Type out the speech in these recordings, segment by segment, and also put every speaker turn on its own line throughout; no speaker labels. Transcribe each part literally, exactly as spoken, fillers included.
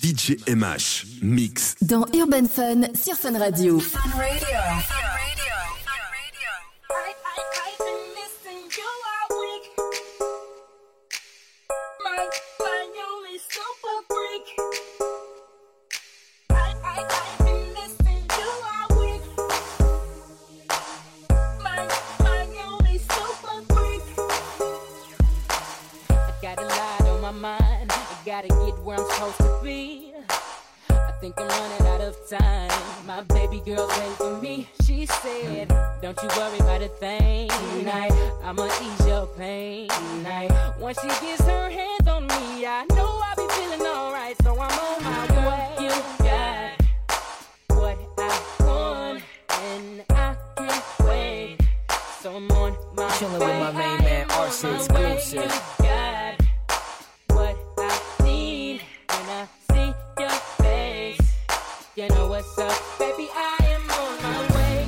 D J M H, mix.
Dans Urban Fun sur Fun Radio.
Fun Radio. Fun Radio.
Gotta get where I'm supposed to be. I think I'm running out of time. My baby girl's waiting for me. She said, don't you worry about a thing tonight. I'ma ease your pain tonight. Once she gets her hands on me, I know I'll be feeling alright. So I'm on my way. You got what I want, and I can't wait. So I'm on my
Chilling
way.
with my main man, R C exclusive.
You know what's up, baby, I am on my way.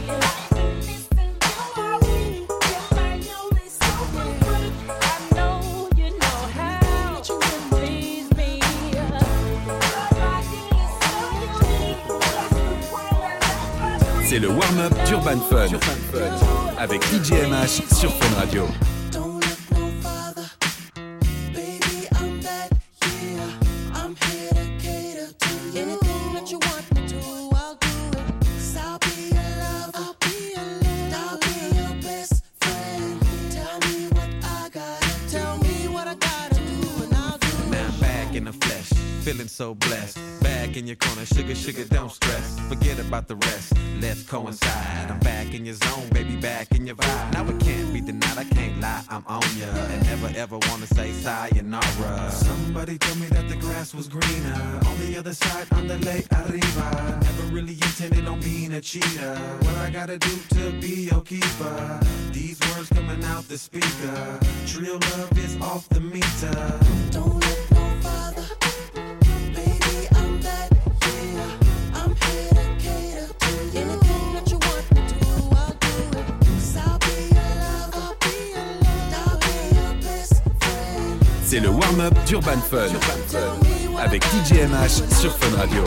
I know you know how to please me.
C'est le warm-up d'Urban Fun avec D J M H sur Fun Radio.
Feeling so blessed. Back in your corner, sugar, sugar, don't stress. Forget about the rest, let's coincide. I'm back in your zone, baby, back in your vibe. Now it can't be denied, I can't lie, I'm on ya. And never ever wanna say sayonara. Somebody told me that the grass was greener on the other side, on the lake arriba. Never really intended on being a cheater. What I gotta do to be your keeper? These words coming out the speaker. Real love is off the meter. Don't look no farther.
C'est le warm-up d'Urban Fun avec D J M H sur Fun Radio.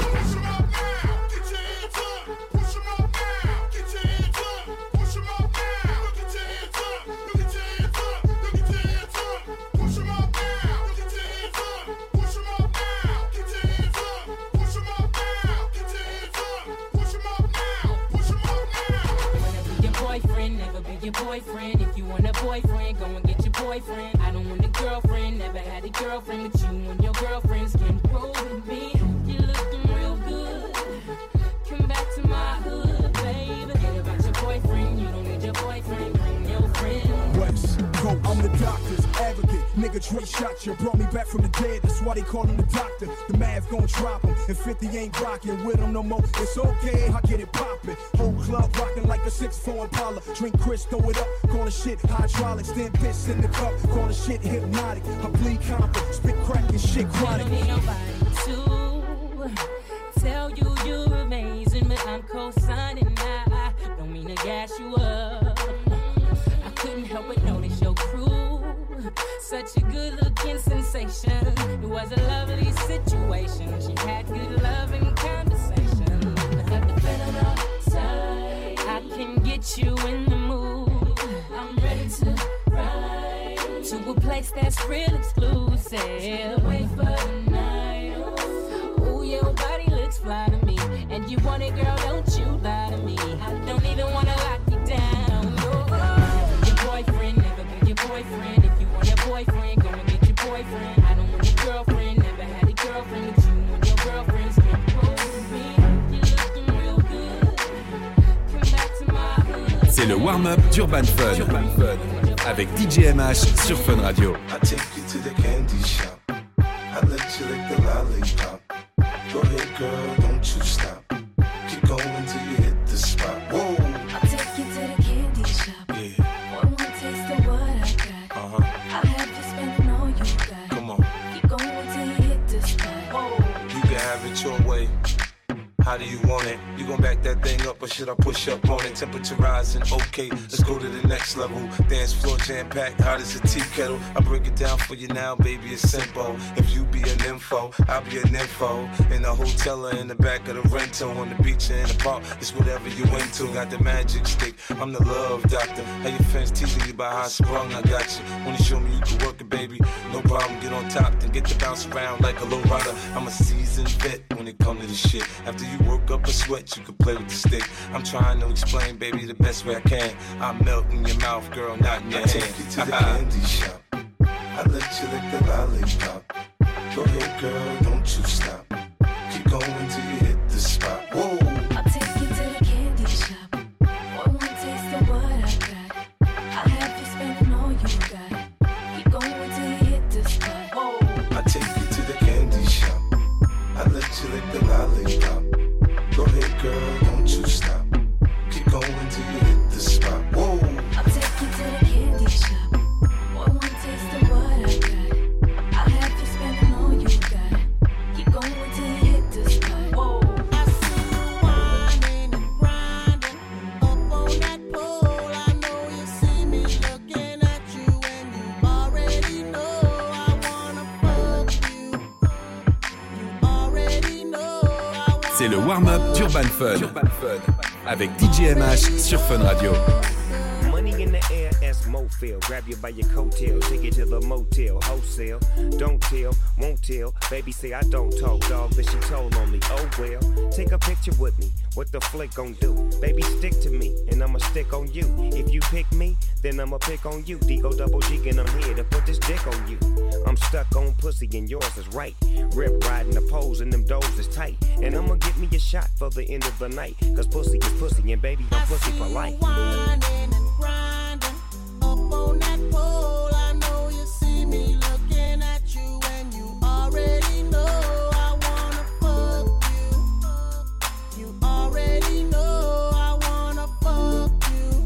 Your boyfriend, if you want a boyfriend, go and get your boyfriend. I don't want a girlfriend, never had a girlfriend, but you and your girlfriends can roll with me. You looking real good. Come back to my hood, baby. Forget about your boyfriend, you don't need your boyfriend, bring your friend.
West Coast, I'm the doctor's advocate. Nigga, Trey shot you, brought me back from the dead. That's why they call him the doctor. The math gon' drop him, and fifty ain't rockin' with him no more. It's okay, I get it poppin'. Whole club rockin' like a six four Impala. Drink Chris, throw it up, call the shit hydraulics. Then piss in the cup, call the shit hypnotic. I bleed confident, spit crack and shit chronic.
I don't need nobody to tell you you're amazing, but I'm co-signing. I don't mean to gas you up. I couldn't help but notice your crew. Such a good-looking sensation. It was a lovely situation. She had good love and conversation. I got the feeling outside. I can get you in the mood. I'm ready to ride to a place that's real exclusive. Wait for the night. Ooh, your body looks fly to me, and you want it, girl? Don't you lie to me? I don't even wanna lock you down. No, your boyfriend, never be your boyfriend. If you want a boyfriend, go and get your boyfriend. I don't want a girlfriend, never had a girlfriend, but you and your girlfriends can roll with me. You looking real good. Come back to my hood.
C'est le warm-up d'Urban Fun avec D J M H sur Fun Radio.
I take you to the candy shop. I let you lick the lollipop. Go ahead, girl, don't you stop. Keep going till you hit the spot. Whoa.
I'll take you to the candy shop.
Yeah.
One more taste of what I got.
Uh huh.
I'll have you spending all you got.
Come on.
Keep going till you hit the spot.
You can have it your way. How do you want it? You gon' back that thing up or should I push up on it? Temperature rising, okay, let's go to the next level. Dance floor jam packed, hot as a tea kettle. I break it down for you now, baby, it's simple. If you be an info, I'll be an info. In the hotel or in the back of the rental, on the beach or in the park, it's whatever you into. Got the magic stick, I'm the love doctor. How your fans teasing you about how I sprung, I got you. Wanna show me you can work it, baby? No problem, get on top, then get to bounce around like a low rider. I'm a seasoned vet when it come to this shit. After you work up a sweat, you can play with the stick. I'm trying to explain, baby, the best way I can. I melt in your mouth, girl, not in your
I
hand.
take you to the candy shop. I let you lick the lollipop. Go ahead, girl, don't you stop. Keep going till you hit the spot. Whoa.
I'll take you to the candy shop. For one taste of what I got, I'll have you spending all you got. Keep going till you hit the spot. Whoa.
I take you to the candy shop. I let you lick the lollipop. Go ahead, girl, don't you stop. Keep going till you hit the spot. Whoa.
I'll take you to the candy shop. For one taste of what I got, I'll have you spending all you got. Keep going till you hit the spot. Whoa.
I see you whining and grinding up on that pole. I know you see me looking at you, and you already know I wanna fuck you. You already know I wanna.
C'est le warm-up d'Urban Fun. Avec D J M H sur Fun Radio.
Money in the air, as Mo feel. Grab you by your coattail, take you to the motel, wholesale. Don't tell, won't tell. Baby say I don't talk, dog, but she told on me. Oh well, take a picture with me. What the flick gon' do? Baby, stick to me, and I'ma stick on you. If you pick me, then I'ma pick on you. Digo double G, and I'm here to put this dick on you. I'm stuck on pussy, and yours is right. Rip riding the poles, and them doors is tight. And I'ma get me a shot for the end of the night. Cause pussy is pussy, and baby, I'm pussy for life.
Whining and grinding up on that pole. I know you see me looking at you, and you already know I wanna fuck you. You already know I wanna fuck you.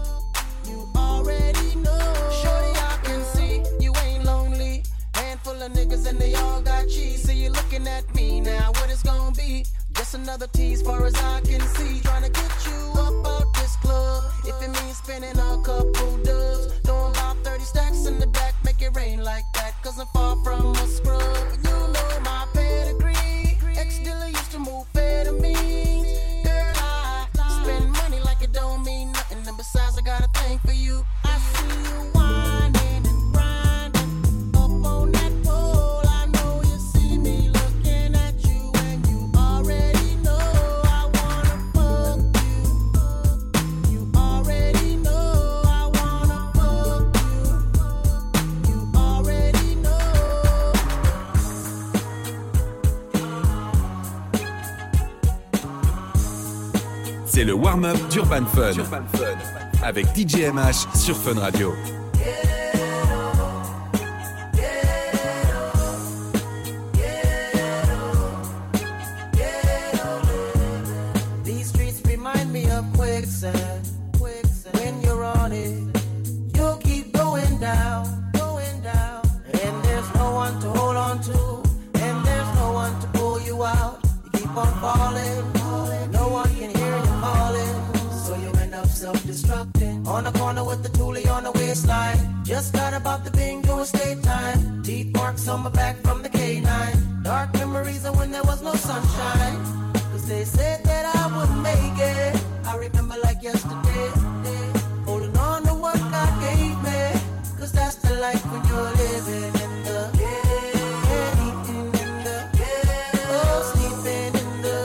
You already know. Shorty, I can see you ain't lonely. Handful of niggas and they all got cheese. So you looking at me now, what it's gonna be? Just another tease far as I can see. Trying to get you up out this club. If it means spending a couple dubs. Throwing about thirty stacks in the back. Make it rain like that. Cause I'm far from a scrub. You know my pedigree. Ex-dealer used to move amphetamines. Girl, I spend money like it don't mean nothing. And besides, I got a thing for you. I see you whining and grinding up on that pole. I know you see me looking at you, and you already know I wanna fuck you. You already know I wanna fuck you. You already know.
C'est le warm-up d'Urban Fun. Avec D J M H sur Fun Radio.
These streets remind me of quicksand. When you're on it, you'll keep going down, going down. And there's no one to hold on to, and there's no one to pull you out. You keep on falling, no one can hear you calling. So you end up self-destructing. On the corner with the toolie on the waistline. Just got about the bingo estate time. Teeth marks on my back from the K nine. Dark memories of when there was no sunshine. Cause they said that I wouldn't make it. I remember like yesterday. Holding on to what God gave me. Cause that's the life when you're living in the yeah, eating in the yeah, oh, sleeping in the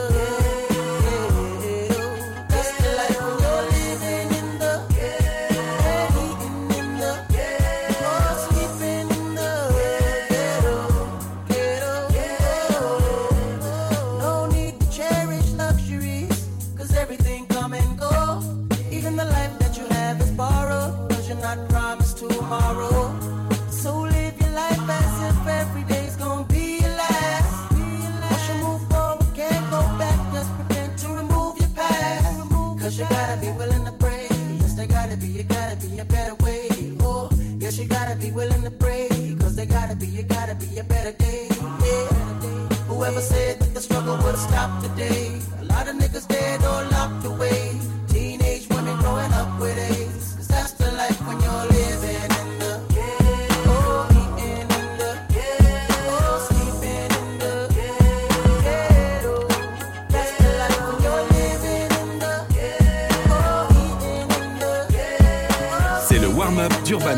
yeah. That's the life when you're living in the yeah, eating in the yeah, oh, sleeping in the ghetto, ghetto, ghetto. No need to cherish luxuries, cause everything come and go. Even the life that you have is borrowed, cause you're not promised tomorrow. So live your life as if every day's gonna be your last. Once you move forward, can't go back, just pretend to remove your past. Cause you gotta be willing to pray. Yes, there gotta be, you gotta be a better way. Oh, yes, you gotta be willing to pray. Cause there gotta be, you gotta be a better day. Yeah. Whoever said that the struggle would stop today? A lot of niggas dead or locked away. Teenage women growing up with AIDS. Cause that's the life when you're living in the ghetto, eating in the ghetto, sleeping in the ghetto. That's the life when you're living in the ghetto, eating in the ghetto.
C'est le warm-up d'Urban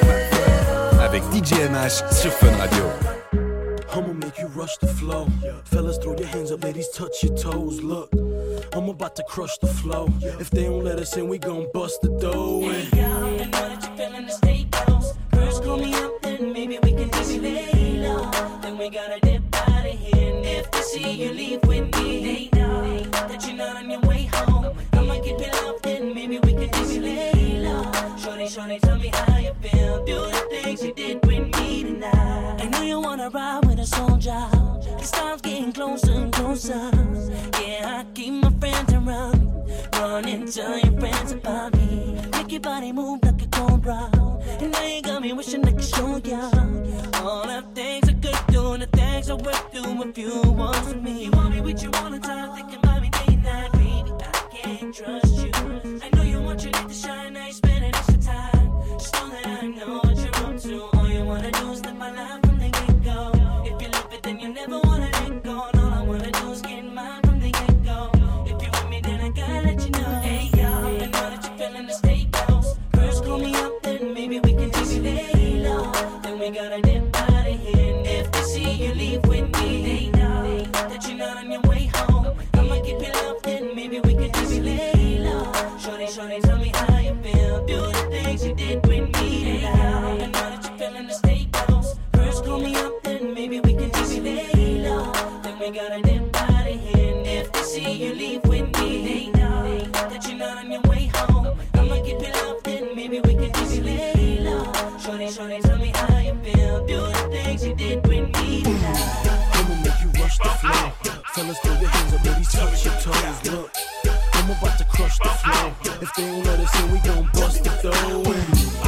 Fun avec D J M H sur Fun Radio.
I'ma make you rush the flow. Fellas, throw your hands up, ladies, touch your toes. Look, I'm about to crush the flow. If they don't let us in, we gon' bust the door in.
Hey, y'all, I know that you're feeling the state close. First call me up, then maybe we can just lay low. Then we gotta dip out of here. And if they see you leave with me, they know that you're not on your way home. I'ma keep it up, then maybe we can just lay low. Shorty, shorty, tell me how you feel. Do the things you did with me tonight. I know you wanna ride with a soldier. This time's getting closer and closer. Yeah, I keep my friends around. Run and tell your friends about me. Make your body move like a cobra. And now you got me wishing I could show ya all the things I could do and the things I would do if you want with me. You want me with you all the time, thinking about me day and night, baby. I can't trust you. I know you want your light to shine, now you spending extra time. Just know that I know what you're up to. All you wanna do is live my life from the get-go. If you love it, then you never wanna let go. And all I wanna do is get mine from the get-go. If you with me, then I gotta let you know. Hey, y'all, I know that you're feeling the state close. First call me up, then maybe we can just lay low. Then we gotta dip out of here. And if they see you leave with me, they know that you're not on your way home. I'ma keep it up, then maybe we can just lay low. Shorty, shorty, tell me how you feel. Do the things you did with me tonight. I know that you're feeling the state close. First call me up, then maybe we can just lay low. Then we gotta dip out of here. And if they see you leave with me, they know that you're not on your way home. I'ma keep it up, then maybe we can just lay low. Shorty, shorty, tell me how you feel. Do the things you did with me tonight.
I'ma make you rush the flow. Fellas, throw your hands up, ladies, touch your toes. Look, I'm about to crush the flow. If they don't let us in, we gon' bust the door in.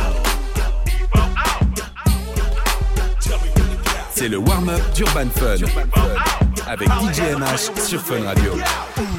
C'est le warm-up d'Urban Fun avec D J M H sur Fun Radio.
Girl,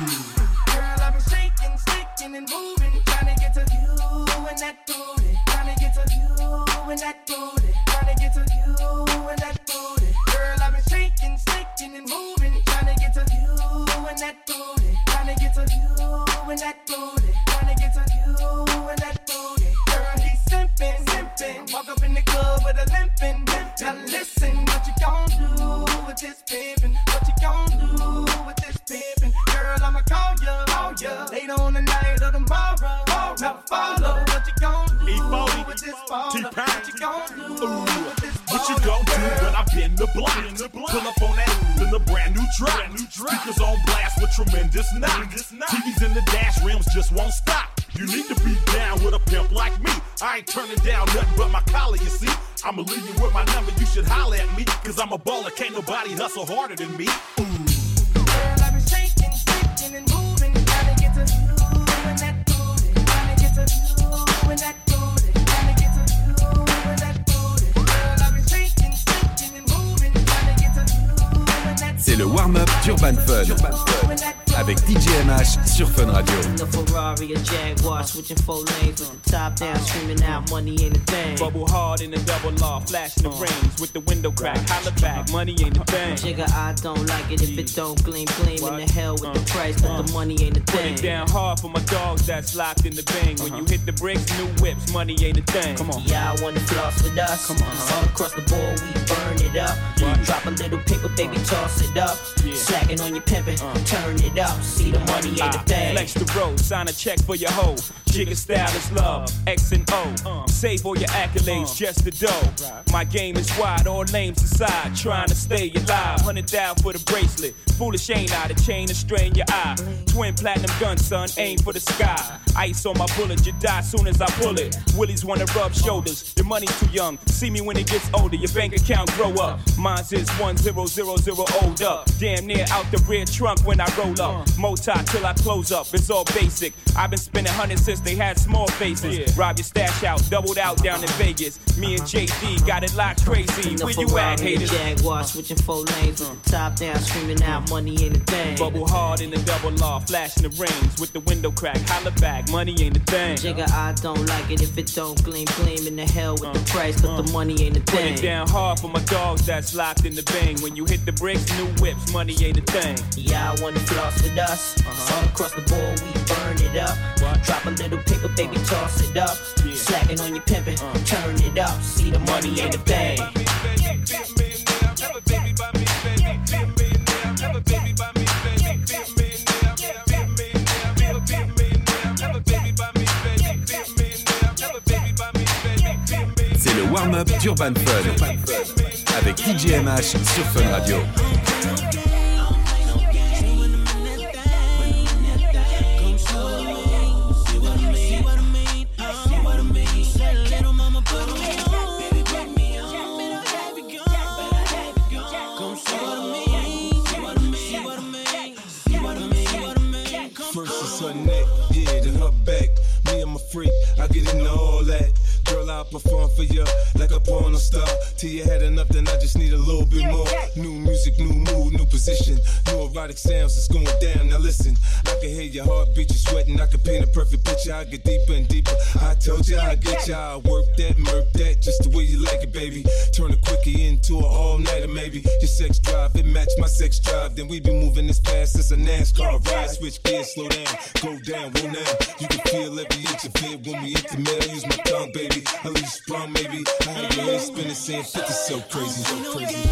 I've been shaking, sticking and moving, trying to get to you and that booty, trying to get to you and that booty, trying to get to you and that booty. Girl, I've been shaking, sticking and moving, trying to get to you and that booty, trying to get to you and that booty, trying to get to you and that booty. Girl, he's simping, simping, walk up in the club with a limping. Now listen, what you gon' do with this pimpin'? What you gon' do with this pimpin'? Girl, I'ma call ya, call ya later on the night or tomorrow. Now follow what you gon' do with this baller. What you gon' do with this baller?
What you gon' do when I bend the block? Pull up on that in a brand new drop. Speakers on blast with tremendous knock. T Vs in the dash rims just won't stop. You need to be down with a pimp like me. I ain't turning down nothing but my collar, you see. I'ma leave you with my number, you should holler at me. Cause I'm a baller, can't nobody hustle harder than me. Ooh.
Girl, I've been shaking, shaking and moving, trying to get to you and that booty, trying to get to you and that booty, trying to get to you and that booty. Girl, I've been shaking, shaking and moving, trying to get to you and that booty.
C'est le warm-up d'Urban Fun avec D J M H sur Fun Radio.
The Ferrari or Jaguar, switching four lanes with the top down, screaming out money ain't a thing.
Bubble hard in the double law, flashing the rings with the window crack. Holla back, money ain't a thing.
Jigga, I don't like it if it don't gleam, gleam in the hell with the price, but the money ain't a thing.
Put it down hard for my dogs that's locked in the bang. When you hit the bricks, new whips, money ain't a thing. Come on.
Yeah, I wanna floss with us. Come on. All across the board, we burn it up. Drop a little paper, baby, toss it up. Slacking on your pimpin', turn it up. See the money ain't a thing.
Flex the road, sign a check for your hoe. Jigga style is love, X and O. Save all your accolades, just the dough. My game is wide, all names aside. Trying to stay alive, hundred thousand for the bracelet. Foolish ain't I, the chain to strain your eye. Twin platinum gun, son, aim for the sky. Ice on my bullet, you die soon as I pull it. Willies wanna rub shoulders, your money's too young. See me when it gets older, your bank account grow up. Mine's is one zero zero zero old up. Damn near out the rear trunk when I roll up. Moti till I close up, it's all basic. I've been spending hundreds since they had small faces. Rob your stash out, doubled out down in Vegas. Me and J D got it locked crazy. Where you at, haters?
Jaguar switching four lanes with the top down, screaming out money ain't a thing.
Bubble hard in the double law, flashing the rings with the window crack. Holla back, money ain't a thing.
Jigga, I don't like it if it don't gleam, gleam in the hell with uh, the price, but uh, the money ain't a thing.
Put it down hard for my dogs that's locked in the bang. When you hit the bricks, new whips, money ain't a thing.
Yeah, I wanna floss with us. Uh-huh. All across the board, we burn it up. What? Drop a little pickle, baby, uh, toss it up. Yeah. Slacking on your pimpin', uh, turn it up. See the money ain't a thing.
C'est le warm-up d'Urban Fun avec D J M H sur Fun Radio.
Freak, I get into all that. Girl, I'll perform for you like a porno star. Till you had enough, then I just need a little bit more. New music, new mood, new position. New erotic sounds, it's going down. Now listen, I can hear your heartbeat, you're sweating. I can paint a perfect picture, I get deeper and deeper. I told you I get you, I work that, murk that, just the way you like it, baby. Turn a quickie into an all-nighter, maybe. Your sex drive, it match my sex drive. Then we be moving this fast as a NASCAR ride. Switch gears, slow down, go down, roll now. You can feel every inch of it when we intimate. I use my tongue, baby. I leave you sprung, maybe. I have your head spinning, saying fifty so crazy, so crazy.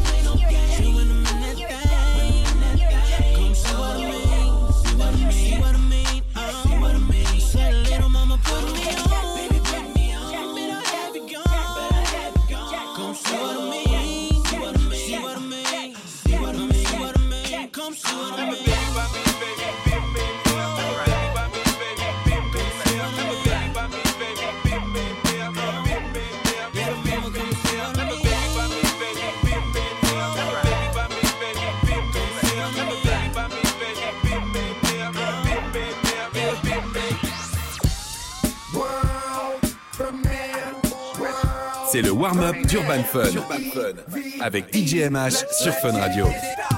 C'est le warm-up d'Urban Fun avec D J M H sur Fun Radio.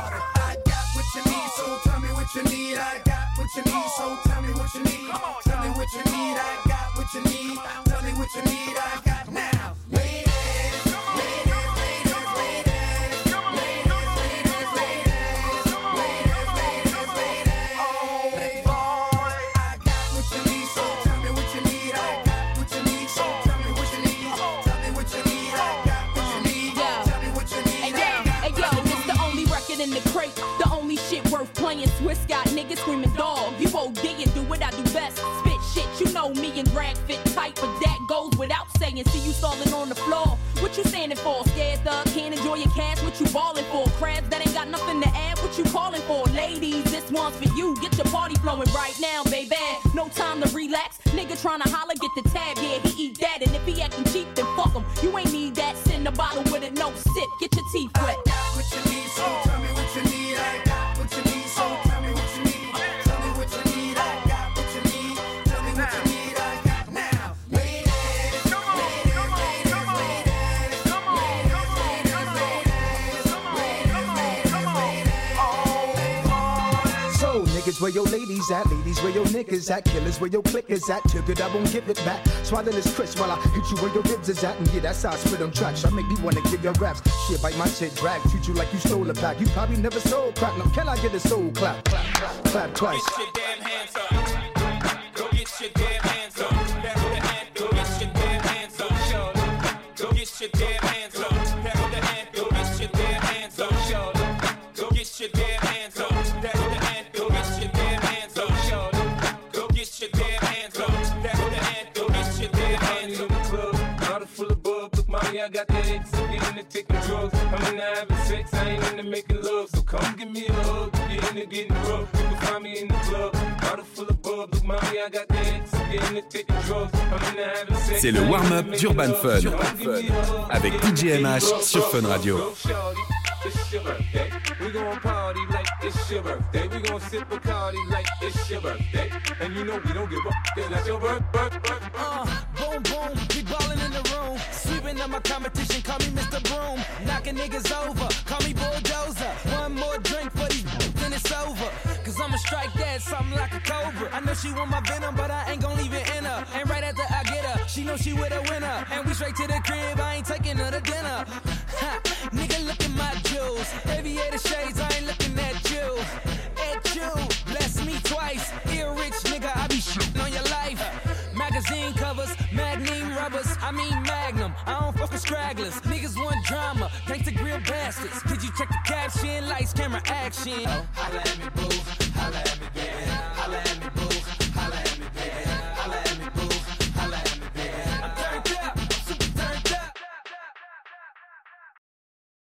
In the crate, the only shit worth playing. Swiss got niggas screaming dog. You O D and do what I do best. Spit shit, you know me and rag fit tight, but that goes without saying. See you stalling on the floor. What you standing for? Scared thug, can't enjoy your cash. What you ballin' for? Crabs that ain't got nothing to add. What you calling for? Ladies, this one's for you. Get your party flowing right now, baby. No time to relax. Nigga tryna holler, get the tab. Yeah, he eat that, and if he acting cheap, then fuck him. You ain't need that. Send a bottle with it, no sip. Get your teeth wet. I got what you need, so tell me what you need. I got what you need, so tell me what you need. Tell me what you need. I got what you need. Tell me what you need. I got now. Ladies, ladies, ladies, ladies, ladies, ladies, ladies, ladies.
So niggas, where your ladies at? Ladies, where your niggas at? Killers, where your clickers at? Took it, I won't give it back. Swallow this crisp while I hit you where your ribs is at. And yeah, that's how I spit on tracks. I make me wanna give your raps. Shit, bite my shit, drag. Treat you like you stole a pack. You probably never sold crack. Now can I get a soul clap? Clap, clap, clap twice.
Get your damn hands up. Go get your damn hands up. Pass the hand. Go get your damn hands up. Go get your damn hands up. Pass the hand. Go get your damn hands up. Go get your damn hands up. Pass the hand. Go get your damn hands up. Go get your damn hands up. Pass the hand. Go get your damn hands up. Bottle full of bub, look, mommy, I got the X. I'm getting the taking drugs. I'm into having sex, I ain't into making love. So come give me a
hug. Get in it, getting rough. You can find me in the club. Bottle full of bub. Look, mommy, I got the X. Get in the taking drugs. I'm in the having sex.
C'est le warm-up d'Urban Fun avec D J M H sur Fun Radio.
It's your birthday. We gon' party like it's your birthday. We gon' sip Bacardi like it's your birthday. And you know we don't give up, cause that's your birthday.
Uh, boom, boom, we ballin' in the room. Sweeping up my competition, call me Mister Broom. Knocking niggas over, call me Bulldozer. One more drink for these, then it's over. Cause I'ma strike that, something like a cobra. I know she want my venom, but I ain't gon' leave it in her. And right after I get her, she know she with a winner. And we straight to the crib, I ain't taking her to dinner. Ha, nigga, look at my jewels. Aviator shades, I ain't looking at you. At you, bless me twice. Ear rich nigga, I be shitting on your life. Magazine covers, magnum rubbers, I mean magnum. I don't fuck with stragglers. Niggas want drama, thanks to grill bastards. Could you check the caption? Lights, camera, action. Oh, holla at me, boo.